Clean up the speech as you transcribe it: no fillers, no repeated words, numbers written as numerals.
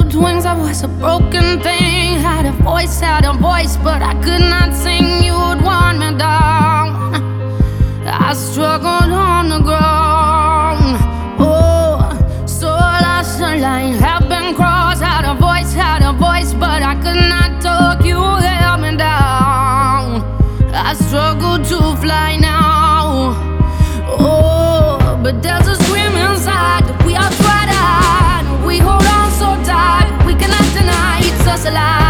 built wings, I was a broken thing. Had a voice, but I could not sing. You would want me down. I struggled on the ground. Oh, so lost the line, have been crossed. Had a voice, but I could not talk. You held me down. I struggle to fly now. Oh, but there's a scream inside that we are tried. We hold on so tight, we cannot deny it's us alive.